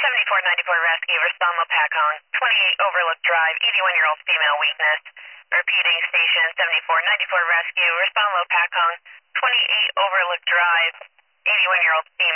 7494 Rescue, respond Lopakong, 28 Overlook Drive, 81-year-old female weakness. Repeating, station 7494 Rescue, respond Lopakong, 28 Overlook Drive, 81-year-old female.